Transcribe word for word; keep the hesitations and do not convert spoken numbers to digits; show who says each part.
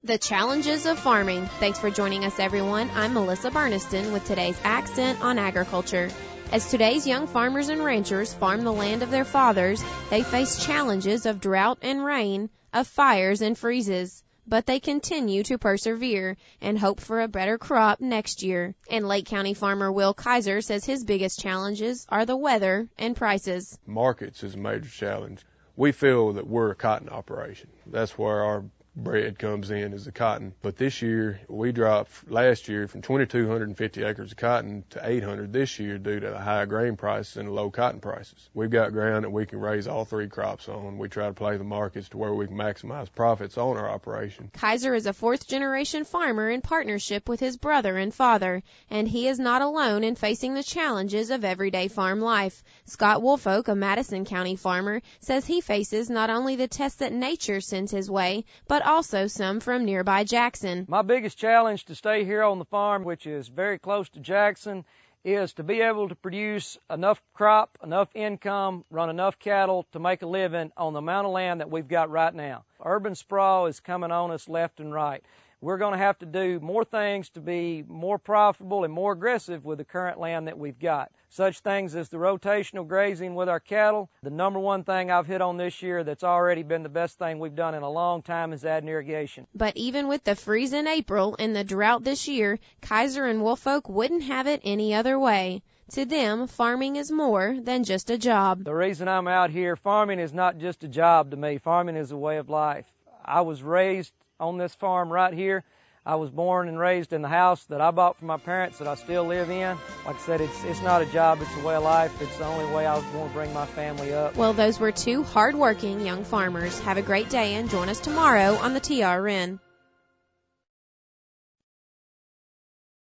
Speaker 1: The challenges of farming. Thanks for joining us, everyone. I'm Melissa Burniston with today's Accent on Agriculture. As today's young farmers and ranchers farm the land of their fathers, they face challenges of drought and rain, of fires and freezes. But they continue to persevere and hope for a better crop next year. And Lake County farmer Will Kaiser says his biggest challenges are the weather and prices.
Speaker 2: Markets is a major challenge. We feel that we're a cotton operation. That's where our bread comes in, is the cotton. But this year, we dropped last year from twenty-two hundred fifty acres of cotton to eight hundred this year due to the high grain prices and low cotton prices. We've got ground that we can raise all three crops on. We try to play the markets to where we can maximize profits on our operation.
Speaker 1: Kaiser is a fourth-generation farmer in partnership with his brother and father, and he is not alone in facing the challenges of everyday farm life. Scott Woolfolk, a Madison County farmer, says he faces not only the tests that nature sends his way, but also some from nearby Jackson.
Speaker 3: My biggest challenge to stay here on the farm, which is very close to Jackson, is to be able to produce enough crop, enough income, run enough cattle to make a living on the amount of land that we've got right now. Urban sprawl is coming on us left and right. We're going to have to do more things to be more profitable and more aggressive with the current land that we've got. Such things as the rotational grazing with our cattle. The number one thing I've hit on this year that's already been the best thing we've done in a long time is adding irrigation.
Speaker 1: But even with the freeze in April and the drought this year, Kaiser and Woolfolk wouldn't have it any other way. To them, farming is more than just a job.
Speaker 3: The reason I'm out here, farming is not just a job to me. Farming is a way of life. I was raised on this farm right here. I was born and raised in the house that I bought from my parents that I still live in. Like I said, it's it's not a job, it's a way of life. It's the only way I was going to bring my family up.
Speaker 1: Well, those were two hard-working young farmers. Have a great day and join us tomorrow on the T R N.